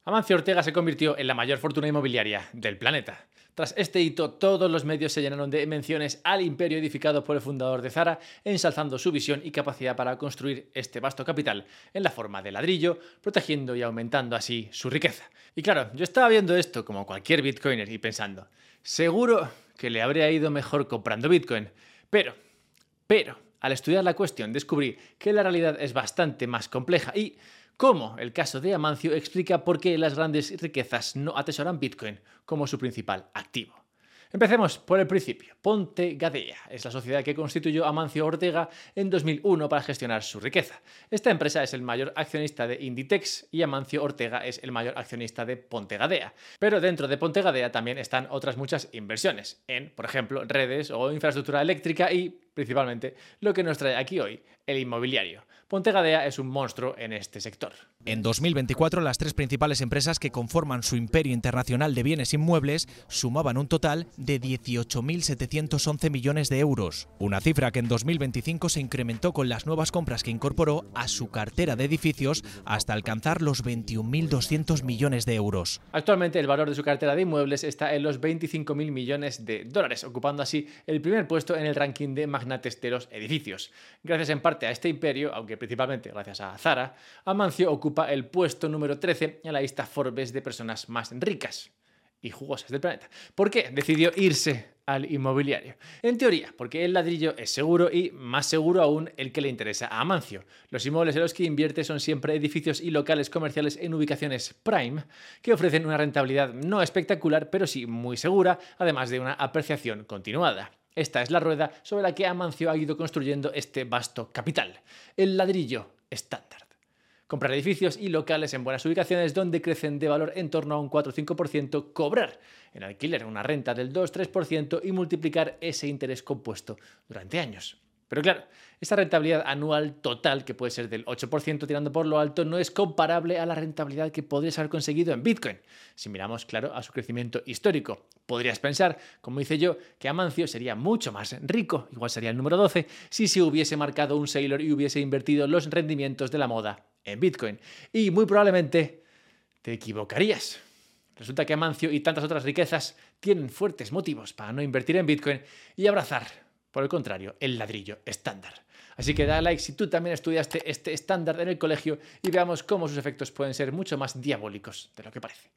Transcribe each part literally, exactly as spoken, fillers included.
Amancio Ortega se convirtió en la mayor fortuna inmobiliaria del planeta. Tras este hito, todos los medios se llenaron de menciones al imperio edificado por el fundador de Zara, ensalzando su visión y capacidad para construir este vasto capital en la forma de ladrillo, protegiendo y aumentando así su riqueza. Y claro, yo estaba viendo esto como cualquier bitcoiner y pensando, seguro que le habría ido mejor comprando bitcoin, pero, pero, al estudiar la cuestión descubrí que la realidad es bastante más compleja y cómo el caso de Amancio explica por qué las grandes riquezas no atesoran Bitcoin como su principal activo. Empecemos por el principio. Ponte Gadea es la sociedad que constituyó Amancio Ortega en dos mil uno para gestionar su riqueza. Esta empresa es el mayor accionista de Inditex y Amancio Ortega es el mayor accionista de Ponte Gadea. Pero dentro de Ponte Gadea también están otras muchas inversiones en, por ejemplo, redes o infraestructura eléctrica y, principalmente, lo que nos trae aquí hoy, el inmobiliario. Ponte Gadea es un monstruo en este sector. En dos mil veinticuatro, las tres principales empresas que conforman su imperio internacional de bienes inmuebles sumaban un total de dieciocho mil setecientos once millones de euros, una cifra que en dos mil veinticinco se incrementó con las nuevas compras que incorporó a su cartera de edificios hasta alcanzar los veintiún mil doscientos millones de euros. Actualmente el valor de su cartera de inmuebles está en los veinticinco mil millones de dólares, ocupando así el primer puesto en el ranking de magnates de los edificios. Gracias en parte a este imperio, aunque principalmente gracias a Zara, Amancio ocupa el puesto número trece en la lista Forbes de personas más ricas y jugosas del planeta. ¿Por qué decidió irse al inmobiliario? En teoría, porque el ladrillo es seguro y, más seguro aún, el que le interesa a Amancio. Los inmuebles en los que invierte son siempre edificios y locales comerciales en ubicaciones prime que ofrecen una rentabilidad no espectacular, pero sí muy segura, además de una apreciación continuada. Esta es la rueda sobre la que Amancio ha ido construyendo este vasto capital, el ladrillo estándar. Comprar edificios y locales en buenas ubicaciones donde crecen de valor en torno a un cuatro o cinco por ciento, cobrar en alquiler una renta del dos o tres por ciento y multiplicar ese interés compuesto durante años. Pero claro, esta rentabilidad anual total, que puede ser del ocho por ciento tirando por lo alto, no es comparable a la rentabilidad que podrías haber conseguido en Bitcoin. Si miramos, claro, a su crecimiento histórico, podrías pensar, como hice yo, que Amancio sería mucho más rico, igual sería el número doce, si se hubiese marcado un Sailor y hubiese invertido los rendimientos de la moda en Bitcoin. Y muy probablemente te equivocarías. Resulta que Amancio y tantas otras riquezas tienen fuertes motivos para no invertir en Bitcoin y abrazar, por el contrario, el ladrillo estándar. Así que da like si tú también estudiaste este estándar en el colegio y veamos cómo sus efectos pueden ser mucho más diabólicos de lo que parece.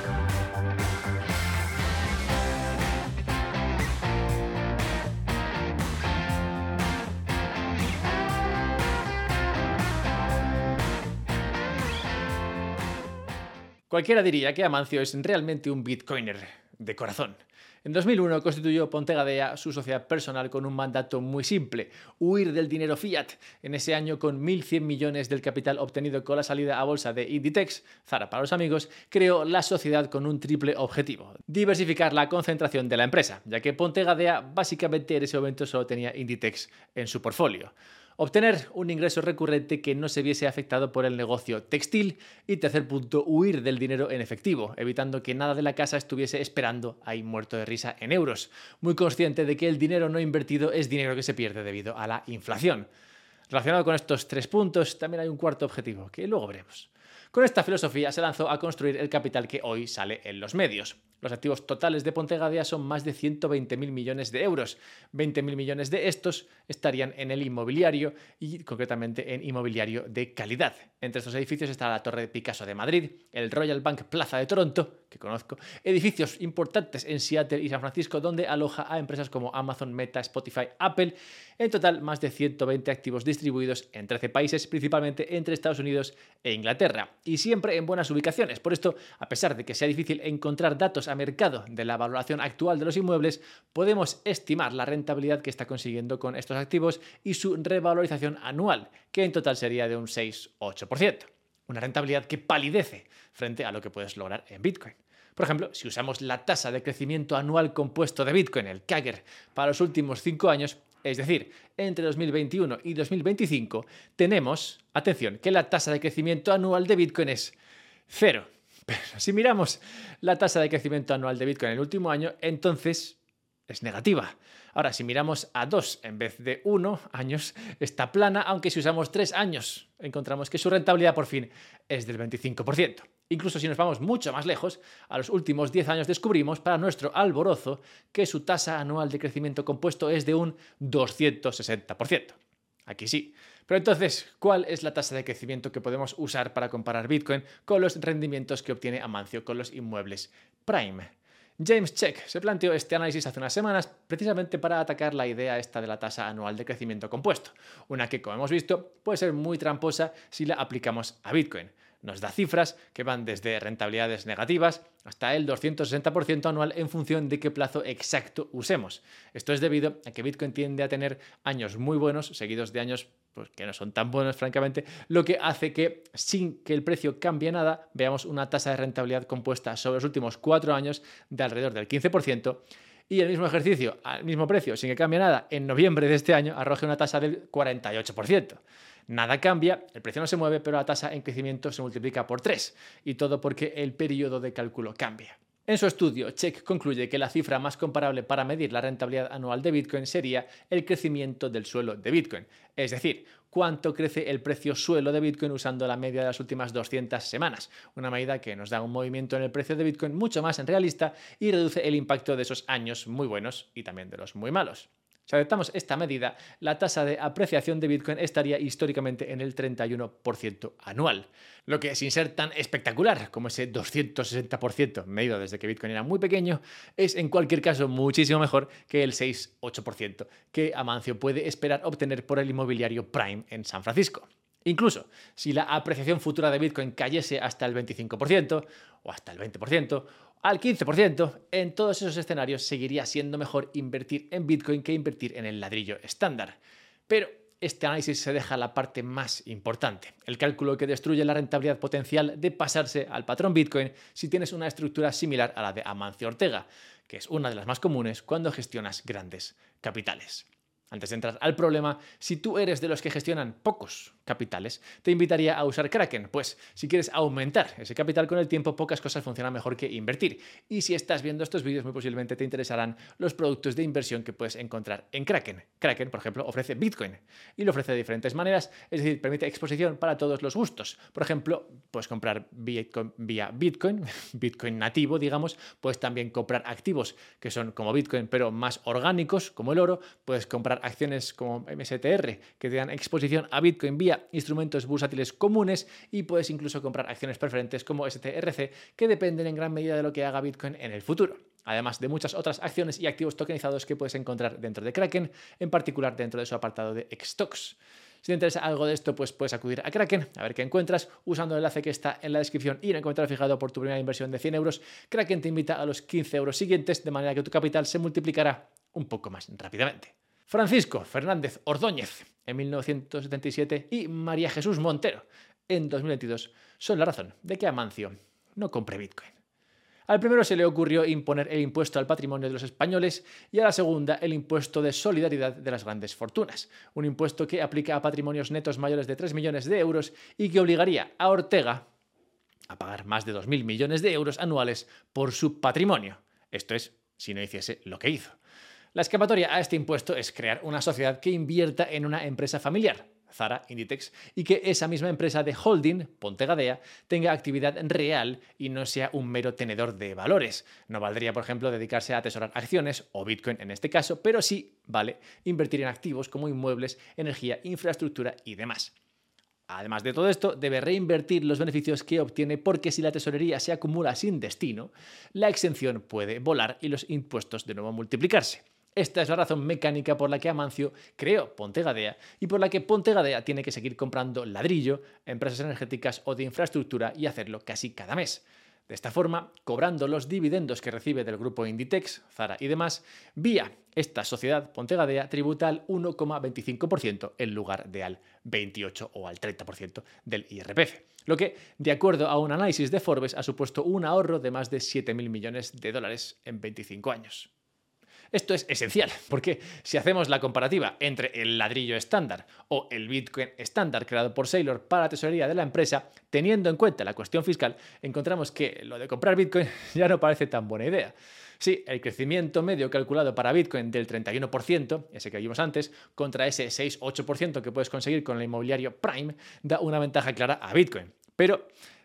Cualquiera diría que Amancio es realmente un bitcoiner de corazón. En dos mil uno constituyó Ponte Gadea su sociedad personal con un mandato muy simple: huir del dinero fiat. En ese año, con mil cien millones del capital obtenido con la salida a bolsa de Inditex, Zara para los amigos, creó la sociedad con un triple objetivo: diversificar la concentración de la empresa, ya que Ponte Gadea básicamente en ese momento solo tenía Inditex en su portfolio. Obtener un ingreso recurrente que no se viese afectado por el negocio textil y, tercer punto, huir del dinero en efectivo, evitando que nada de la casa estuviese esperando ahí muerto de risa en euros, muy consciente de que el dinero no invertido es dinero que se pierde debido a la inflación. Relacionado con estos tres puntos, también hay un cuarto objetivo, que luego veremos. Con esta filosofía se lanzó a construir el capital que hoy sale en los medios. Los activos totales de Ponte Gadea son más de ciento veinte mil millones de euros. veinte mil millones de estos estarían en el inmobiliario y concretamente en inmobiliario de calidad. Entre estos edificios está la Torre de Picasso de Madrid, el Royal Bank Plaza de Toronto, que conozco, edificios importantes en Seattle y San Francisco donde aloja a empresas como Amazon, Meta, Spotify, Apple. En total, más de ciento veinte activos distribuidos en trece países, principalmente entre Estados Unidos e Inglaterra, y siempre en buenas ubicaciones. Por esto, a pesar de que sea difícil encontrar datos a mercado de la valoración actual de los inmuebles, podemos estimar la rentabilidad que está consiguiendo con estos activos y su revalorización anual, que en total sería de un seis u ocho por ciento. Una rentabilidad que palidece frente a lo que puedes lograr en Bitcoin. Por ejemplo, si usamos la tasa de crecimiento anual compuesto de Bitcoin, el C A G R, para los últimos cinco años, es decir, entre dos mil veintiuno y dos mil veinticinco, tenemos, atención, que la tasa de crecimiento anual de Bitcoin es cero. Pero si miramos la tasa de crecimiento anual de Bitcoin en el último año, entonces es negativa. Ahora, si miramos a dos en vez de uno años, está plana, aunque si usamos tres años, encontramos que su rentabilidad por fin es del veinticinco por ciento. Incluso si nos vamos mucho más lejos, a los últimos diez años descubrimos, para nuestro alborozo, que su tasa anual de crecimiento compuesto es de un doscientos sesenta por ciento. Aquí sí. Pero entonces, ¿cuál es la tasa de crecimiento que podemos usar para comparar Bitcoin con los rendimientos que obtiene Amancio con los inmuebles Prime? James Check se planteó este análisis hace unas semanas precisamente para atacar la idea esta de la tasa anual de crecimiento compuesto, una que, como hemos visto, puede ser muy tramposa si la aplicamos a Bitcoin. Nos da cifras que van desde rentabilidades negativas hasta el doscientos sesenta por ciento anual en función de qué plazo exacto usemos. Esto es debido a que Bitcoin tiende a tener años muy buenos seguidos de años pues, que no son tan buenos, francamente, lo que hace que, sin que el precio cambie nada, veamos una tasa de rentabilidad compuesta sobre los últimos cuatro años de alrededor del quince por ciento y el mismo ejercicio al mismo precio, sin que cambie nada, en noviembre de este año arroje una tasa del cuarenta y ocho por ciento. Nada cambia, el precio no se mueve, pero la tasa en crecimiento se multiplica por tres, y todo porque el periodo de cálculo cambia. En su estudio, Check concluye que la cifra más comparable para medir la rentabilidad anual de Bitcoin sería el crecimiento del suelo de Bitcoin, es decir, cuánto crece el precio suelo de Bitcoin usando la media de las últimas doscientas semanas, una medida que nos da un movimiento en el precio de Bitcoin mucho más realista y reduce el impacto de esos años muy buenos y también de los muy malos. Si adoptamos esta medida, la tasa de apreciación de Bitcoin estaría históricamente en el treinta y uno por ciento anual, lo que, sin ser tan espectacular como ese doscientos sesenta por ciento medido desde que Bitcoin era muy pequeño, es en cualquier caso muchísimo mejor que el seis a ocho por ciento que Amancio puede esperar obtener por el inmobiliario Prime en San Francisco. Incluso, si la apreciación futura de Bitcoin cayese hasta el veinticinco por ciento o hasta el veinte por ciento, al quince por ciento, en todos esos escenarios seguiría siendo mejor invertir en Bitcoin que invertir en el ladrillo estándar. Pero este análisis se deja la parte más importante, el cálculo que destruye la rentabilidad potencial de pasarse al patrón Bitcoin si tienes una estructura similar a la de Amancio Ortega, que es una de las más comunes cuando gestionas grandes capitales. Antes de entrar al problema, si tú eres de los que gestionan pocos capitales, te invitaría a usar Kraken, pues si quieres aumentar ese capital con el tiempo, pocas cosas funcionan mejor que invertir. Y si estás viendo estos vídeos, muy posiblemente te interesarán los productos de inversión que puedes encontrar en Kraken. Kraken, por ejemplo, ofrece Bitcoin y lo ofrece de diferentes maneras, es decir, permite exposición para todos los gustos. Por ejemplo, puedes comprar Bitcoin vía Bitcoin, Bitcoin nativo, digamos, puedes también comprar activos que son como Bitcoin, pero más orgánicos, como el oro, puedes comprar acciones como M S T R que te dan exposición a Bitcoin vía instrumentos bursátiles comunes y puedes incluso comprar acciones preferentes como S T R C que dependen en gran medida de lo que haga Bitcoin en el futuro. Además de muchas otras acciones y activos tokenizados que puedes encontrar dentro de Kraken, en particular dentro de su apartado de Xstocks. Si te interesa algo de esto, pues puedes acudir a Kraken, a ver qué encuentras, usando el enlace que está en la descripción y en el comentario fijado por tu primera inversión de cien euros. Kraken te invita a los quince euros siguientes, de manera que tu capital se multiplicará un poco más rápidamente. Francisco Fernández Ordóñez, en mil novecientos setenta y siete, y María Jesús Montero, en dos mil veintidós, son la razón de que Amancio no compre Bitcoin. Al primero se le ocurrió imponer el impuesto al patrimonio de los españoles y a la segunda el impuesto de solidaridad de las grandes fortunas, un impuesto que aplica a patrimonios netos mayores de tres millones de euros y que obligaría a Ortega a pagar más de dos mil millones de euros anuales por su patrimonio. Esto es, si no hiciese lo que hizo. La escapatoria a este impuesto es crear una sociedad que invierta en una empresa familiar, Zara, Inditex, y que esa misma empresa de holding, Ponte Gadea, tenga actividad real y no sea un mero tenedor de valores. No valdría, por ejemplo, dedicarse a atesorar acciones, o Bitcoin en este caso, pero sí vale invertir en activos como inmuebles, energía, infraestructura y demás. Además de todo esto, debe reinvertir los beneficios que obtiene porque si la tesorería se acumula sin destino, la exención puede volar y los impuestos de nuevo multiplicarse. Esta es la razón mecánica por la que Amancio creó Ponte Gadea y por la que Ponte Gadea tiene que seguir comprando ladrillo, empresas energéticas o de infraestructura y hacerlo casi cada mes. De esta forma, cobrando los dividendos que recibe del grupo Inditex, Zara y demás, vía esta sociedad Ponte Gadea tributa al uno coma veinticinco por ciento en lugar de al veintiocho o al treinta por ciento del I R P F, lo que, de acuerdo a un análisis de Forbes, ha supuesto un ahorro de más de siete mil millones de dólares en veinticinco años. Esto es esencial, porque si hacemos la comparativa entre el ladrillo estándar o el Bitcoin estándar creado por Saylor para la tesorería de la empresa, teniendo en cuenta la cuestión fiscal, encontramos que lo de comprar Bitcoin ya no parece tan buena idea. Sí, el crecimiento medio calculado para Bitcoin del treinta y uno por ciento, ese que vimos antes, contra ese seis a ocho por ciento que puedes conseguir con el inmobiliario Prime, da una ventaja clara a Bitcoin. Pero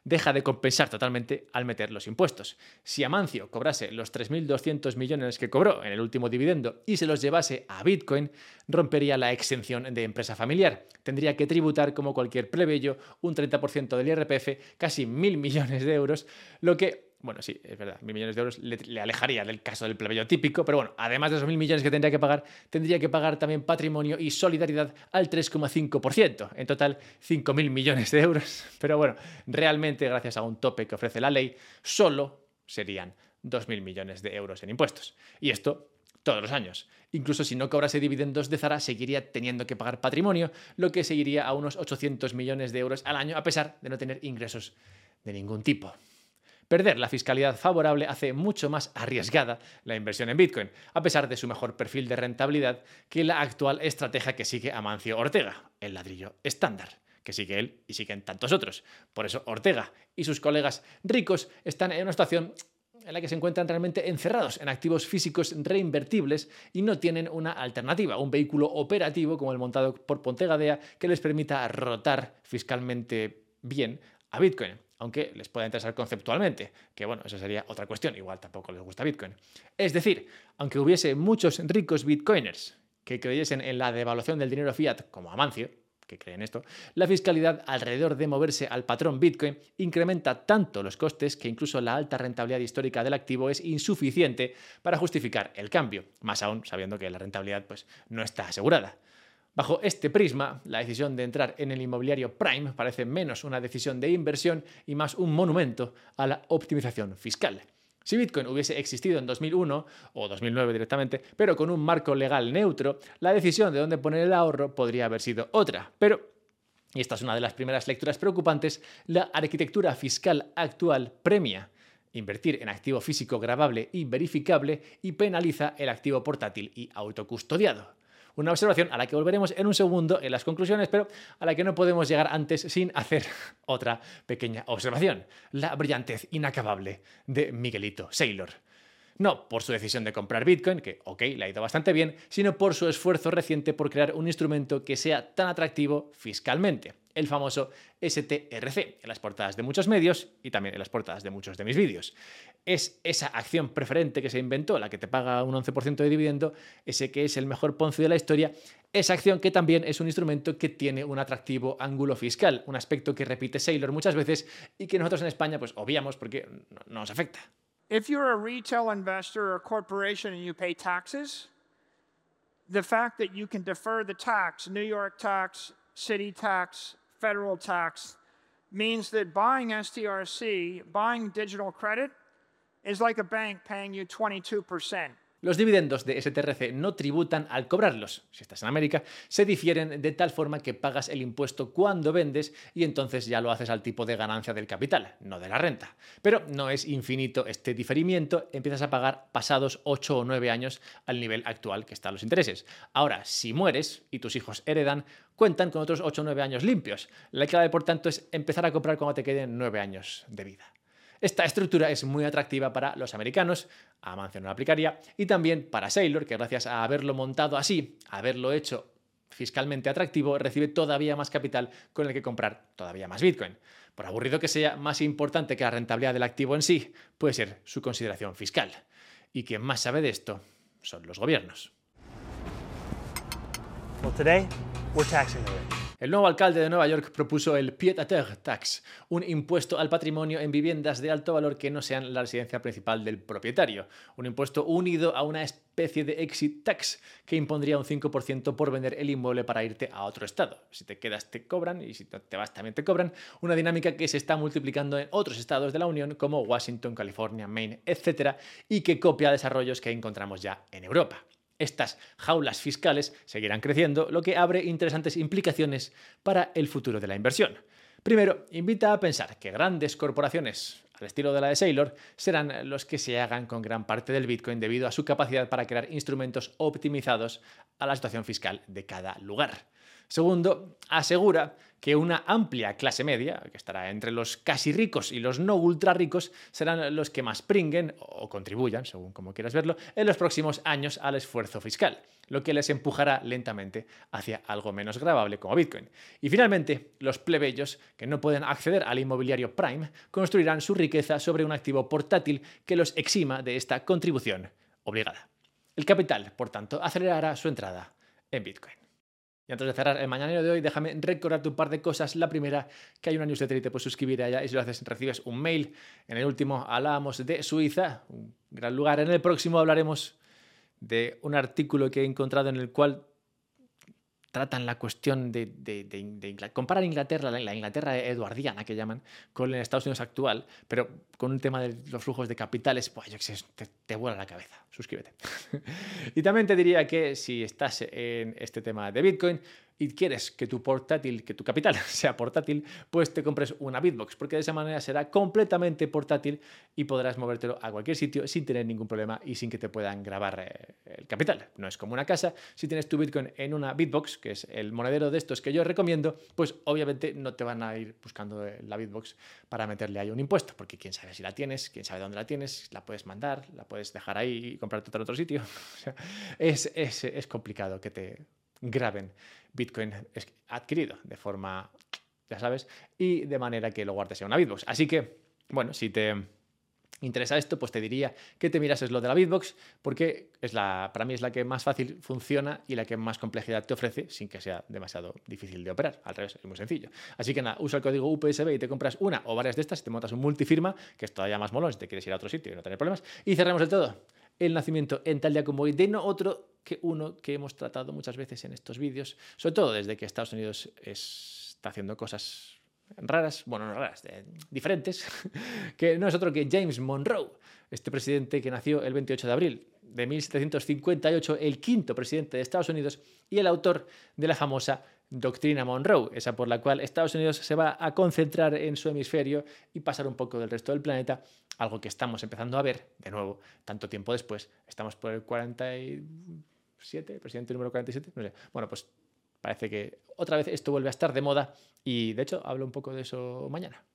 deja de compensar totalmente al meter los impuestos. Si Amancio cobrase los tres mil doscientos millones que cobró en el último dividendo y se los llevase a Bitcoin, rompería la exención de empresa familiar. Tendría que tributar como cualquier plebeyo un treinta por ciento del I R P F, casi mil millones de euros, lo que... Bueno, sí, es verdad, mil millones de euros le, le alejaría del caso del plebeyo típico, pero bueno, además de esos mil millones que tendría que pagar, tendría que pagar también patrimonio y solidaridad al tres coma cinco por ciento. En total, cinco mil millones de euros. Pero bueno, realmente, gracias a un tope que ofrece la ley, solo serían dos mil millones de euros en impuestos. Y esto todos los años. Incluso si no cobrase dividendos de Zara, seguiría teniendo que pagar patrimonio, lo que seguiría a unos ochocientos millones de euros al año, a pesar de no tener ingresos de ningún tipo. Perder la fiscalidad favorable hace mucho más arriesgada la inversión en Bitcoin, a pesar de su mejor perfil de rentabilidad que la actual estrategia que sigue Amancio Ortega, el ladrillo estándar, que sigue él y siguen tantos otros. Por eso Ortega y sus colegas ricos están en una situación en la que se encuentran realmente encerrados en activos físicos reinvertibles y no tienen una alternativa, un vehículo operativo como el montado por Pontegadea que les permita rotar fiscalmente bien a Bitcoin, aunque les pueda interesar conceptualmente, que bueno, eso sería otra cuestión, igual tampoco les gusta Bitcoin. Es decir, aunque hubiese muchos ricos bitcoiners que creyesen en la devaluación del dinero fiat, como Amancio, que creen esto, la fiscalidad alrededor de moverse al patrón Bitcoin incrementa tanto los costes que incluso la alta rentabilidad histórica del activo es insuficiente para justificar el cambio, más aún sabiendo que la rentabilidad pues, no está asegurada. Bajo este prisma, la decisión de entrar en el inmobiliario Prime parece menos una decisión de inversión y más un monumento a la optimización fiscal. Si Bitcoin hubiese existido en dos mil uno o dos mil nueve directamente, pero con un marco legal neutro, la decisión de dónde poner el ahorro podría haber sido otra. Pero, y esta es una de las primeras lecturas preocupantes, la arquitectura fiscal actual premia invertir en activo físico grabable y verificable y penaliza el activo portátil y autocustodiado. Una observación a la que volveremos en un segundo en las conclusiones, pero a la que no podemos llegar antes sin hacer otra pequeña observación. La brillantez inacabable de Miguelito Saylor. No por su decisión de comprar Bitcoin, que ok, le ha ido bastante bien, sino por su esfuerzo reciente por crear un instrumento que sea tan atractivo fiscalmente. El famoso S T R C, en las portadas de muchos medios y también en las portadas de muchos de mis vídeos. Es esa acción preferente que se inventó, la que te paga un once por ciento de dividendo, ese que es el mejor Ponzi de la historia, esa acción que también es un instrumento que tiene un atractivo ángulo fiscal, un aspecto que repite Saylor muchas veces y que nosotros en España pues obviamos porque no, no nos afecta. If you're a retail investor or a corporation and you pay taxes, the fact that you can defer the tax, New York tax, city tax, federal tax, means that buying S T R C, buying digital credit, is like a bank paying you twenty-two percent. Los dividendos de S T R C no tributan al cobrarlos. Si estás en América, se difieren de tal forma que pagas el impuesto cuando vendes y entonces ya lo haces al tipo de ganancia del capital, no de la renta. Pero no es infinito este diferimiento, empiezas a pagar pasados ocho o nueve años al nivel actual que están los intereses. Ahora, si mueres y tus hijos heredan, cuentan con otros ocho o nueve años limpios. La clave, por tanto, es empezar a comprar cuando te queden nueve años de vida. Esta estructura es muy atractiva para los americanos, a Amancio no la aplicaría, y también para Saylor, que gracias a haberlo montado así, haberlo hecho fiscalmente atractivo, recibe todavía más capital con el que comprar todavía más Bitcoin. Por aburrido que sea, más importante que la rentabilidad del activo en sí, puede ser su consideración fiscal. Y quien más sabe de esto son los gobiernos. Well, today, we're taxing the rich. El nuevo alcalde de Nueva York propuso el pied-à-terre tax, un impuesto al patrimonio en viviendas de alto valor que no sean la residencia principal del propietario. Un impuesto unido a una especie de exit tax que impondría un cinco por ciento por vender el inmueble para irte a otro estado. Si te quedas te cobran y si te vas también te cobran. Una dinámica que se está multiplicando en otros estados de la Unión como Washington, California, Maine, etcétera, y que copia desarrollos que encontramos ya en Europa. Estas jaulas fiscales seguirán creciendo, lo que abre interesantes implicaciones para el futuro de la inversión. Primero, invita a pensar que grandes corporaciones, al estilo de la de Saylor, serán los que se hagan con gran parte del Bitcoin debido a su capacidad para crear instrumentos optimizados a la situación fiscal de cada lugar. Segundo, asegura que una amplia clase media, que estará entre los casi ricos y los no ultra ricos, serán los que más pringuen o contribuyan, según como quieras verlo, en los próximos años al esfuerzo fiscal, lo que les empujará lentamente hacia algo menos gravable como Bitcoin. Y finalmente, los plebeyos que no pueden acceder al inmobiliario Prime construirán su riqueza sobre un activo portátil que los exima de esta contribución obligada. El capital, por tanto, acelerará su entrada en Bitcoin. Y antes de cerrar el mañanero de hoy, déjame recordarte un par de cosas. La primera, que hay una newsletter y te puedes suscribir a ella, y si lo haces recibes un mail. En el último hablábamos de Suiza, un gran lugar. En el próximo hablaremos de un artículo que he encontrado en el cual tratan la cuestión de, de, de, de Inglaterra, comparan Inglaterra, la Inglaterra eduardiana que llaman, con el Estados Unidos actual, pero con un tema de los flujos de capitales, pues yo qué sé, te, te vuela la cabeza. Suscríbete. Y también te diría que si estás en este tema de Bitcoin y quieres que tu portátil, que tu capital sea portátil, pues te compres una Bitbox, porque de esa manera será completamente portátil y podrás movértelo a cualquier sitio sin tener ningún problema y sin que te puedan grabar eh, el capital. No es como una casa. Si tienes tu Bitcoin en una Bitbox, que es el monedero de estos que yo recomiendo, pues obviamente no te van a ir buscando la Bitbox para meterle ahí un impuesto, porque quién sabe si la tienes, quién sabe dónde la tienes, la puedes mandar, la puedes dejar ahí y comprarte otra en otro sitio. O sea, es, es, es complicado que te graben Bitcoin adquirido de forma, ya sabes, y de manera que lo guardes en una Bitbox. Así que, bueno, si te interesa esto, pues te diría que te mirases lo de la Bitbox, porque es la, para mí es la que más fácil funciona y la que más complejidad te ofrece sin que sea demasiado difícil de operar. Al revés, es muy sencillo. Así que nada, usa el código U P S B y te compras una o varias de estas y te montas un multifirma, que es todavía más molón si te quieres ir a otro sitio y no tener problemas. Y cerramos el todo. El nacimiento en tal día como hoy de no otro que uno que hemos tratado muchas veces en estos vídeos, sobre todo desde que Estados Unidos es, está haciendo cosas raras, bueno, no raras, eh, diferentes, que no es otro que James Monroe, este presidente que nació el veintiocho de abril de mil setecientos cincuenta y ocho, el quinto presidente de Estados Unidos y el autor de la famosa Doctrina Monroe, esa por la cual Estados Unidos se va a concentrar en su hemisferio y pasar un poco del resto del planeta, algo que estamos empezando a ver, de nuevo, tanto tiempo después. Estamos por el cuarenta y siete, presidente número cuarenta y siete, no sé. Bueno, pues parece que otra vez esto vuelve a estar de moda y, de hecho, hablo un poco de eso mañana.